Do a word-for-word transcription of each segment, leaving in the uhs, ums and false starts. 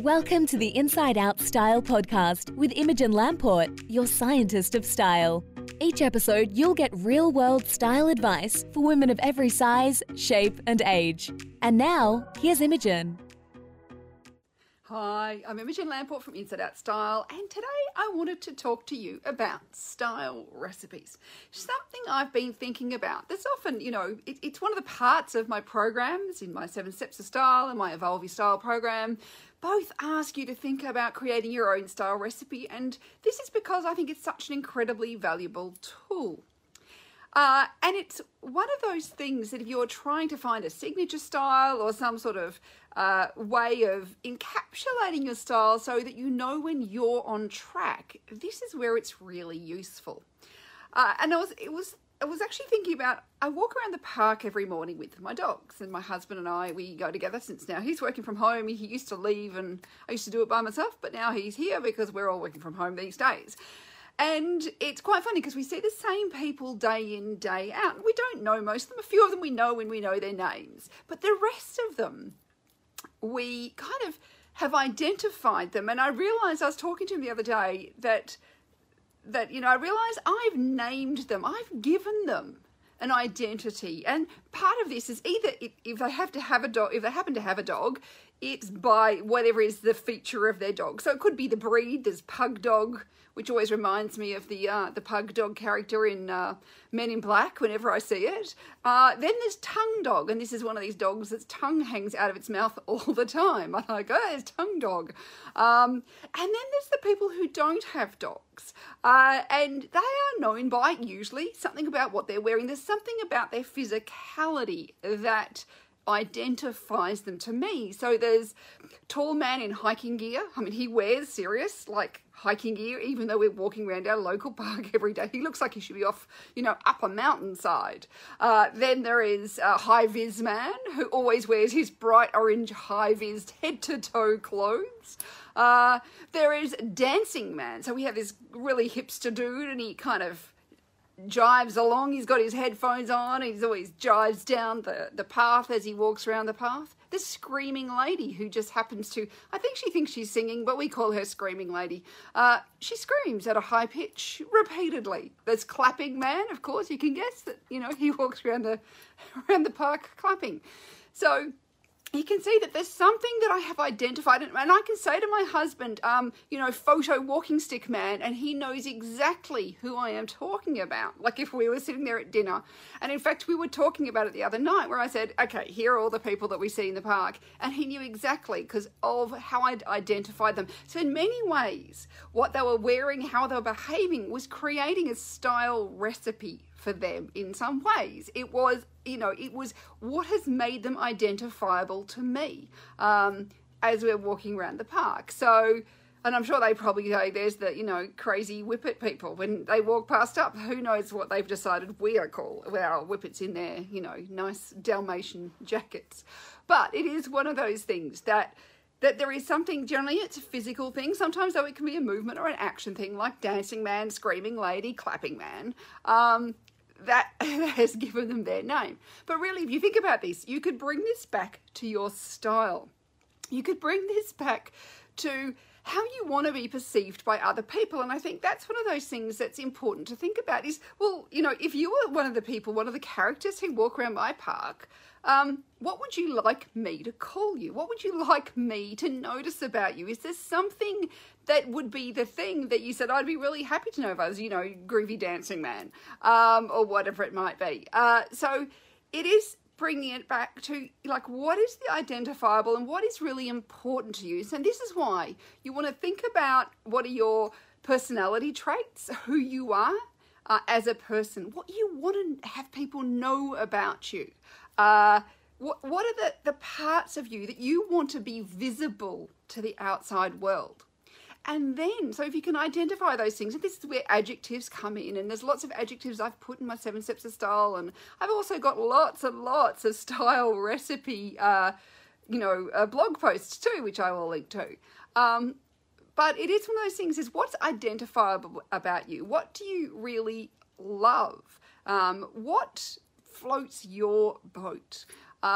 Welcome to the Inside Out Style podcast with Imogen Lamport, your scientist of style. Each episode, you'll get real-world style advice for women of every size, shape, and age. And now, here's Imogen. Hi, I'm Imogen Lamport from Inside Out Style, and today I wanted to talk to you about style recipes. Something I've been thinking about. There's often, you know, it, it's one of the parts of my programs in my Seven Steps of Style and my Evolve Your Style program. Both ask you to think about creating your own style recipe, and this is because I think it's such an incredibly valuable tool. Uh, and it's one of those things that if you're trying to find a signature style or some sort of uh, way of encapsulating your style so that you know when you're on track, this is where it's really useful. Uh, and I was, it was, I was actually thinking about, I walk around the park every morning with my dogs, and my husband and I, we go together since now he's working from home. He used to leave and I used to do it by myself, but now he's here because we're all working from home these days. And it's quite funny because we see the same people day in, day out. We don't know most of them. A few of them we know when we know their names. But the rest of them, we kind of have identified them. And I realised, I was talking to him the other day, that, that you know, I realised I've named them. I've given them an identity. And part of this is either if, if they have to have a dog, if they happen to have a dog, it's by whatever is the feature of their dog. So it could be the breed. There's pug dog, which always reminds me of the uh, the pug dog character in uh, Men in Black whenever I see it. Uh, then there's tongue dog, and this is one of these dogs that's tongue hangs out of its mouth all the time. I'm like, oh, there's tongue dog. Um, and then there's the people who don't have dogs, uh, and they are known by usually something about what they're wearing. There's something about their physicality that identifies them to me. So there's tall man in hiking gear. I mean, he wears serious, like, hiking gear, even though we're walking around our local park every day. He looks like he should be off, you know, up a mountainside. Uh, then there is a high-vis man who always wears his bright orange high-vis head-to-toe clothes. Uh, there is dancing man. So we have this really hipster dude, and he kind of jives along. He's got his headphones on. He's always jives down the, the path as he walks around the path. The screaming lady who just happens to, I think she thinks she's singing, but we call her screaming lady. Uh, she screams at a high pitch repeatedly. There's clapping man, of course. You can guess that, you know, he walks around the, around the park clapping. So you can see that there's something that I have identified, and I can say to my husband, um, you know, photo walking stick man, and he knows exactly who I am talking about. Like if we were sitting there at dinner, and in fact we were talking about it the other night where I said, okay, here are all the people that we see in the park, and he knew exactly because of how I'd identified them. So in many ways, what they were wearing, how they were behaving was creating a style recipe for them in some ways. It was, you know, it was what has made them identifiable to me um, as we're walking around the park. So, and I'm sure they probably go, there's the, you know, crazy whippet people. When they walk past up, who knows what they've decided we are called. Well, whippets in their, you know, nice Dalmatian jackets. But it is one of those things that that there is something, generally it's a physical thing. Sometimes though it can be a movement or an action thing like dancing man, screaming lady, clapping man. Um, that has given them their name. But really, if you think about this, you could bring this back to your style. You could bring this back to how you want to be perceived by other people. And I think that's one of those things that's important to think about is, well, you know, if you were one of the people, one of the characters who walk around my park, um, what would you like me to call you? What would you like me to notice about you? Is there something that would be the thing that you said, I'd be really happy to know if I was, you know, groovy dancing man, um, or whatever it might be. Uh, so it is bringing it back to, like, what is the identifiable and what is really important to you? So this is why you want to think about what are your personality traits, who you are uh, as a person, what you want to have people know about you. Uh, what, what are the, the parts of you that you want to be visible to the outside world? And then, so if you can identify those things, and this is where adjectives come in, and there's lots of adjectives I've put in my Seven Steps of Style, and I've also got lots and lots of style recipe, uh, you know, uh, blog posts too, which I will link to. Um, but it is one of those things, is what's identifiable about you? What do you really love? Um, what floats your boat? Uh,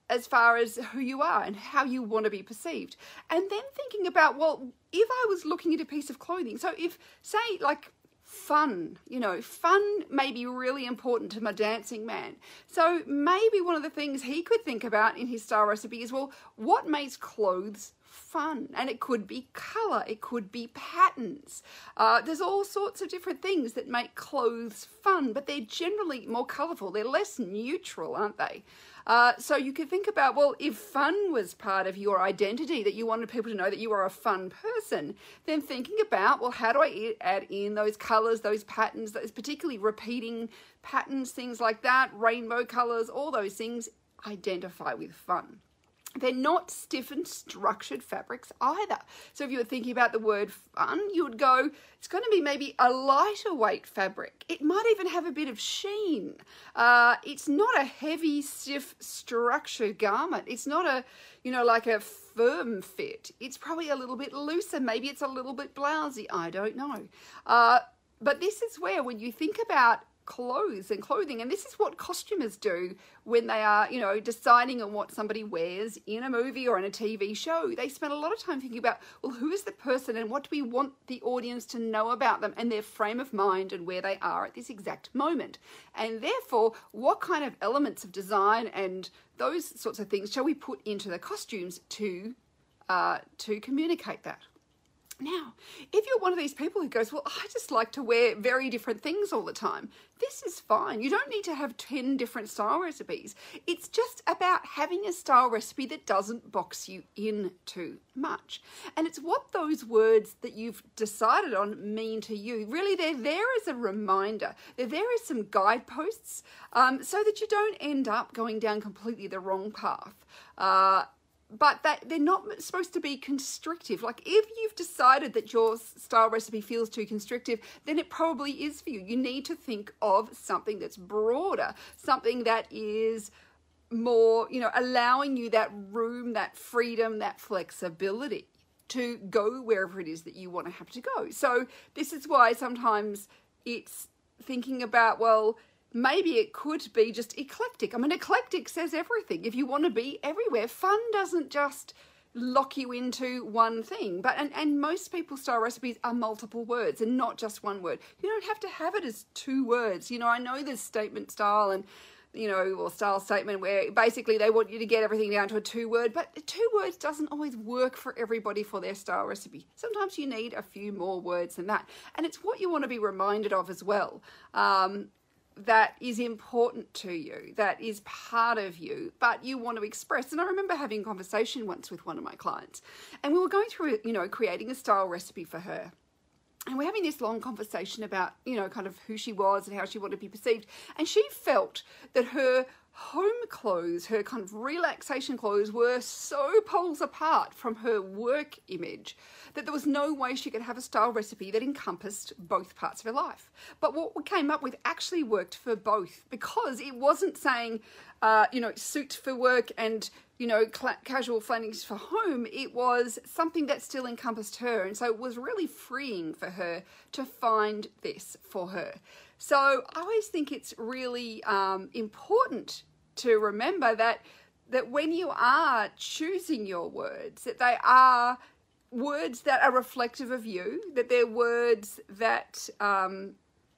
as far as who you are and how you want to be perceived. And then thinking about, well, if I was looking at a piece of clothing, so if, say, like fun, you know, fun may be really important to my dancing man. So maybe one of the things he could think about in his style recipe is, well, what makes clothes fun? And it could be color, it could be patterns. Uh, there's all sorts of different things that make clothes fun, but they're generally more colorful. They're less neutral, aren't they? Uh, so you could think about, well, if fun was part of your identity, that you wanted people to know that you are a fun person, then thinking about, well, how do I add in those colors, those patterns, those particularly repeating patterns, things like that, rainbow colors, all those things identify with fun. They're not stiff and structured fabrics either. So if you were thinking about the word fun, you would go, it's going to be maybe a lighter weight fabric. It might even have a bit of sheen. Uh, it's not a heavy, stiff, structured garment. It's not a, you know, like a firm fit. It's probably a little bit looser. Maybe it's a little bit blousy. I don't know. Uh, but this is where, when you think about clothes and clothing, and this is what costumers do when they are, you know, deciding on what somebody wears in a movie or in a T V show. They spend a lot of time thinking about, well, who is the person and what do we want the audience to know about them and their frame of mind and where they are at this exact moment. And therefore, what kind of elements of design and those sorts of things shall we put into the costumes to uh, to communicate that? Now, if you're one of these people who goes, well, I just like to wear very different things all the time, this is fine. You don't need to have ten different style recipes. It's just about having a style recipe that doesn't box you in too much. And it's what those words that you've decided on mean to you. Really, they're there as a reminder. They're there as some guideposts um, so that you don't end up going down completely the wrong path. Uh, But that they're not supposed to be constrictive. Like, if you've decided that your style recipe feels too constrictive, then it probably is for you. You need to think of something that's broader, something that is more, you know, allowing you that room, that freedom, that flexibility to go wherever it is that you want to have to go. So this is why sometimes it's thinking about, well, maybe it could be just eclectic. I mean, eclectic says everything. If you want to be everywhere, fun doesn't just lock you into one thing. But and, and most people's style recipes are multiple words and not just one word. You don't have to have it as two words. You know, I know there's statement style and, you know, or style statement where basically they want you to get everything down to a two word, but two words doesn't always work for everybody for their style recipe. Sometimes you need a few more words than that. And it's what you want to be reminded of as well. Um, that is important to you, that is part of you, but you want to express. And I remember having a conversation once with one of my clients, and we were going through, you know, creating a style recipe for her. And we're having this long conversation about, you know, kind of who she was and how she wanted to be perceived. And she felt that her home clothes, her kind of relaxation clothes, were so poles apart from her work image that there was no way she could have a style recipe that encompassed both parts of her life. But what we came up with actually worked for both, because it wasn't saying, uh, you know, suit for work and, you know, cl- casual flannels for home. It was something that still encompassed her. And so it was really freeing for her to find this for her. So I always think it's really um, important to remember that that when you are choosing your words, that they are words that are reflective of you, that they're words that um,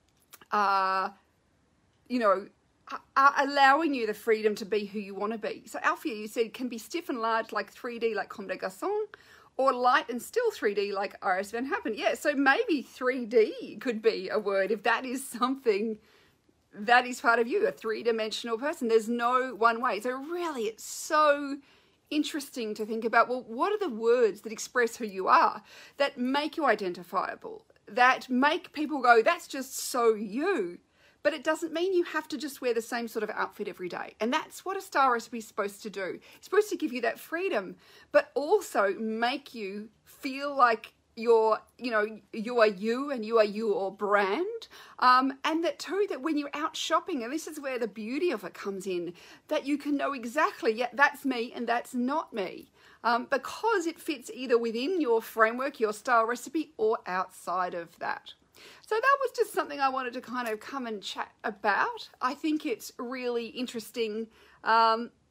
are, you know, are allowing you the freedom to be who you want to be. So Alfia, you said, can be stiff and large like three D like Comme des Garçons, or light and still three D like Iris Van Happen. Yeah, so maybe three D could be a word if that is something that is part of you, a three-dimensional person. There's no one way. So really, it's so interesting to think about, well, what are the words that express who you are, that make you identifiable, that make people go, that's just so you. But it doesn't mean you have to just wear the same sort of outfit every day. And that's what a style recipe is supposed to do. It's supposed to give you that freedom, but also make you feel like you're, you know, you are you and you are your brand. Um, and that too, that when you're out shopping, and this is where the beauty of it comes in, that you can know exactly, yeah, that's me and that's not me. Um, because it fits either within your framework, your style recipe, or outside of that. So that was just something I wanted to kind of come and chat about. I think it's really interesting um,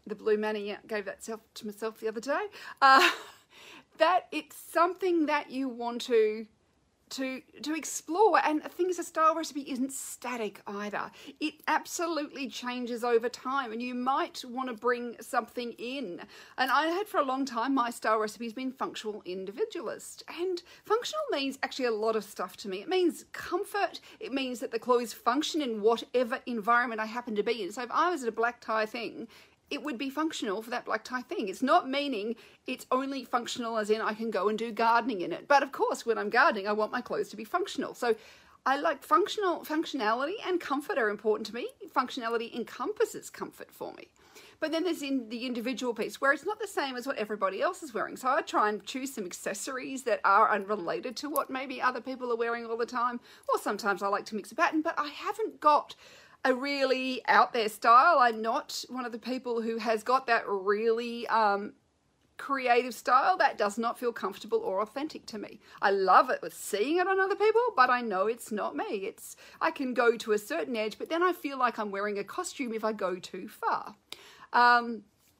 the Blue Manny, yeah, gave that self to myself the other day, uh, that it's something that you want to to to explore. And the thing is, a style recipe isn't static either. It absolutely changes over time, and you might want to bring something in. And I had for a long time, my style recipe has been functional individualist, and functional means actually a lot of stuff to me. It means comfort. It means that the clothes function in whatever environment I happen to be in. So if I was at a black tie thing, it would be functional for that black tie thing. It's not meaning it's only functional as in I can go and do gardening in it. But of course, when I'm gardening, I want my clothes to be functional. So I like functional, functionality and comfort are important to me. Functionality encompasses comfort for me. But then there's in the individual piece where it's not the same as what everybody else is wearing. So I try and choose some accessories that are unrelated to what maybe other people are wearing all the time. Or sometimes I like to mix a pattern, but I haven't got a really out there style. I'm not one of the people who has got that really um, creative style. That does not feel comfortable or authentic to me. I love it with seeing it on other people, but I know it's not me. It's I can go to a certain edge, but then I feel like I'm wearing a costume if I go too far. Um,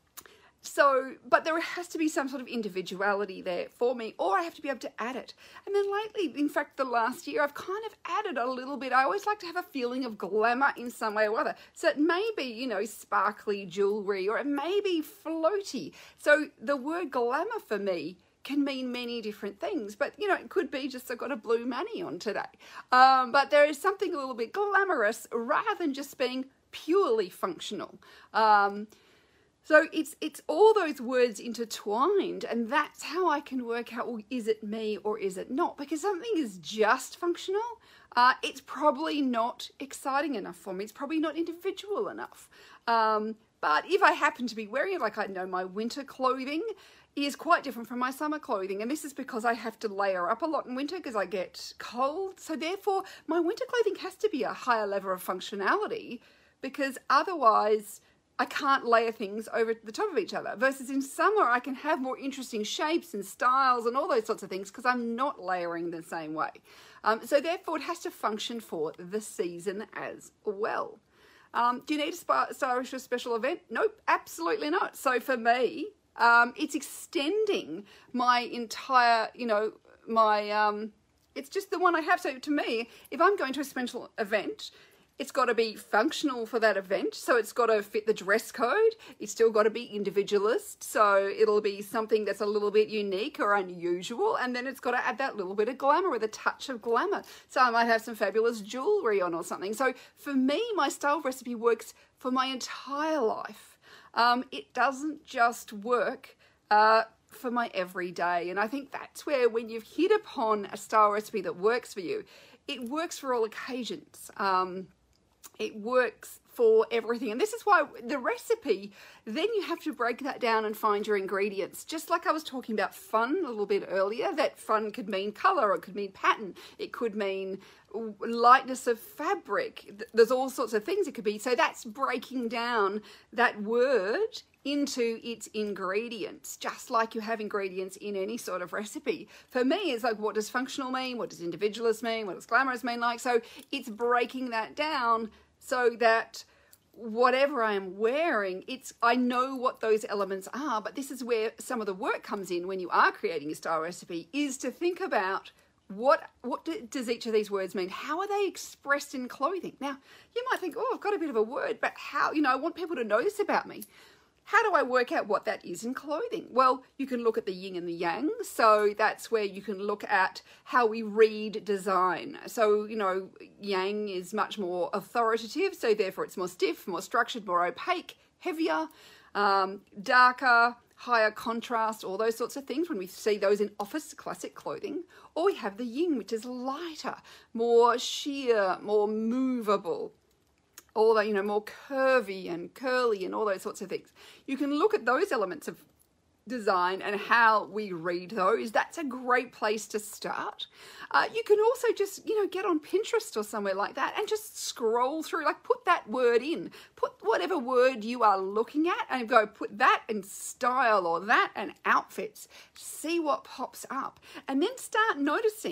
So, but there has to be some sort of individuality there for me, or I have to be able to add it. And then lately, in fact, the last year, I've kind of added a little bit. I always like to have a feeling of glamour in some way or other. So it may be, you know, sparkly jewelry, or it may be floaty. So the word glamour for me can mean many different things, but you know, it could be just I've got a Blue Manny on today. Um, but there is something a little bit glamorous rather than just being purely functional. Um, So it's it's all those words intertwined, and that's how I can work out, well, is it me or is it not? Because something is just functional, uh, it's probably not exciting enough for me. It's probably not individual enough. Um, but if I happen to be wearing it, like I know my winter clothing is quite different from my summer clothing. And this is because I have to layer up a lot in winter because I get cold. So therefore, my winter clothing has to be a higher level of functionality, because otherwise I can't layer things over the top of each other. Versus in summer, I can have more interesting shapes and styles and all those sorts of things because I'm not layering the same way. Um, so therefore, it has to function for the season as well. Um, do you need a stylish or special event? Nope, absolutely not. So for me, um, it's extending my entire, you know, my, um, it's just the one I have. So to me, if I'm going to a special event, it's got to be functional for that event. So it's got to fit the dress code. It's still got to be individualist. So it'll be something that's a little bit unique or unusual. And then it's got to add that little bit of glamour with a touch of glamour. So I might have some fabulous jewelry on or something. So for me, my style recipe works for my entire life. Um, it doesn't just work uh, for my everyday. And I think that's where, when you've hit upon a style recipe that works for you, it works for all occasions. Um, It works for everything. And this is why the recipe, then you have to break that down and find your ingredients. Just like I was talking about fun a little bit earlier, that fun could mean color, or it could mean pattern. It could mean lightness of fabric. There's all sorts of things it could be. So that's breaking down that word into its ingredients, just like you have ingredients in any sort of recipe. For me, it's like, what does functional mean? What does individualist mean? What does glamorous mean? Like, so it's breaking that down so that whatever I am wearing, it's, I know what those elements are. But this is where some of the work comes in when you are creating a style recipe, is to think about what what do, does each of these words mean? How are they expressed in clothing? Now, you might think, oh, I've got a bit of a word, but how, you know, I want people to know this about me. How do I work out what that is in clothing? Well, you can look at the yin and the yang. So that's where you can look at how we read design. So, you know, yang is much more authoritative. So therefore it's more stiff, more structured, more opaque, heavier, um, darker, higher contrast, all those sorts of things when we see those in office classic clothing. Or we have the yin, which is lighter, more sheer, more movable. All that, you know, more curvy and curly and all those sorts of things. You can look at those elements of design and how we read those. That's a great place to start. Uh, you can also just, you know, get on Pinterest or somewhere like that and just scroll through, like put that word in, put whatever word you are looking at and go put that in style or that and outfits, see what pops up, and then start noticing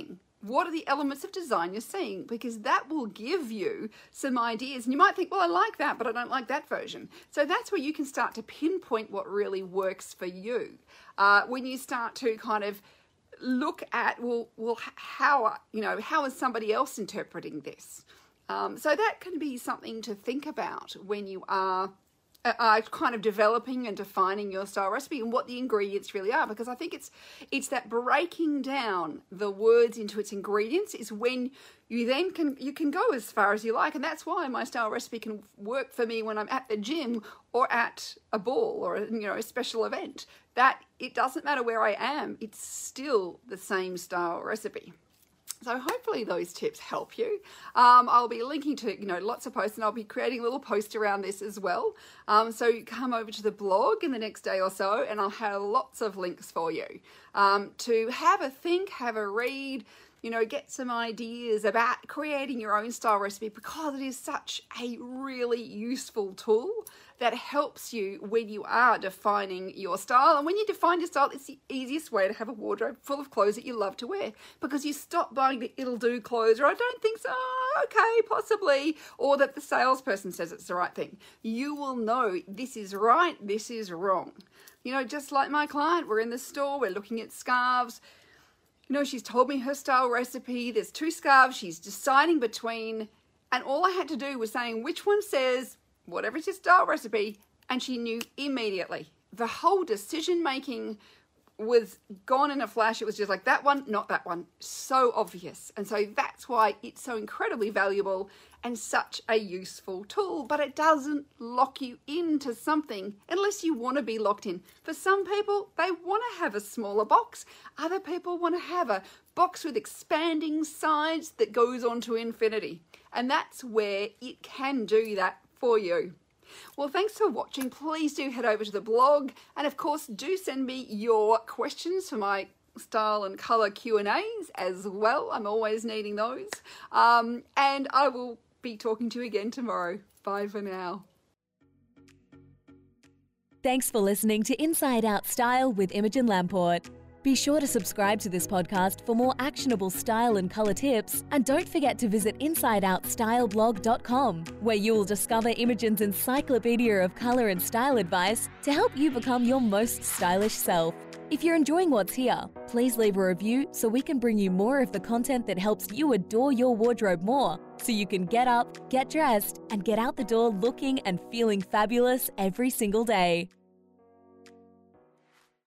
what are the elements of design you're seeing? Because that will give you some ideas. And you might think, well, I like that, but I don't like that version. So that's where you can start to pinpoint what really works for you. Uh, when you start to kind of look at, well, well, how, you know, how is somebody else interpreting this? Um, so that can be something to think about when you are Uh, kind of developing and defining your style recipe and what the ingredients really are, because I think it's it's that breaking down the words into its ingredients is when you then can you can go as far as you like. And that's why my style recipe can work for me when I'm at the gym or at a ball or a, you know, a special event. That it doesn't matter where I am, it's still the same style recipe. So hopefully those tips help you. Um, I'll be linking to, you know, lots of posts, and I'll be creating a little post around this as well. Um, so you come over to the blog in the next day or so, and I'll have lots of links for you um, to have a think, have a read, you know, get some ideas about creating your own style recipe, because it is such a really useful tool that helps you when you are defining your style. And when you define your style, it's the easiest way to have a wardrobe full of clothes that you love to wear, because you stop buying the it'll do clothes, or I don't think so, okay, possibly, or that the salesperson says it's the right thing. You will know this is right, this is wrong. You know, just like my client, we're in the store, we're looking at scarves. You know, she's told me her style recipe. There's two scarves she's deciding between, and all I had to do was saying which one says whatever's your style recipe, and she knew immediately. The whole decision making was gone in a flash. It was just like, that one, not that one. So obvious. And so that's why it's so incredibly valuable and such a useful tool. But it doesn't lock you into something unless you want to be locked in. For some people, they want to have a smaller box. Other people want to have a box with expanding sides that goes on to infinity. And that's where it can do that for you. Well, thanks for watching. Please do head over to the blog, and of course do send me your questions for my style and colour Q and A's as well. I'm always needing those. Um, and I will be talking to you again tomorrow. Bye for now. Thanks for listening to Inside Out Style with Imogen Lamport. Be sure to subscribe to this podcast for more actionable style and colour tips, and don't forget to visit inside out style blog dot com, where you will discover Imogen's encyclopedia of colour and style advice to help you become your most stylish self. If you're enjoying what's here, please leave a review so we can bring you more of the content that helps you adore your wardrobe more, so you can get up, get dressed, and get out the door looking and feeling fabulous every single day.